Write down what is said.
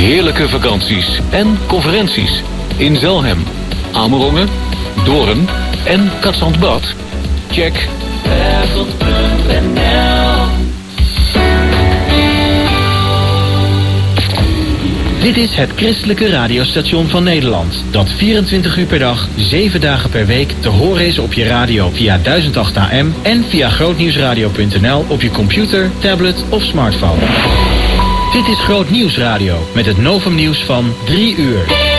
Heerlijke vakanties en conferenties in Zelhem, Amerongen, Doorn en Cadzandbad? Check Bergheld.nl. Dit is het christelijke radiostation van Nederland, dat 24 uur per dag, 7 dagen per week te horen is op je radio via 1008 AM en via grootnieuwsradio.nl op je computer, tablet of smartphone. Dit is Groot Nieuws Radio met het Novum Nieuws van 3 uur.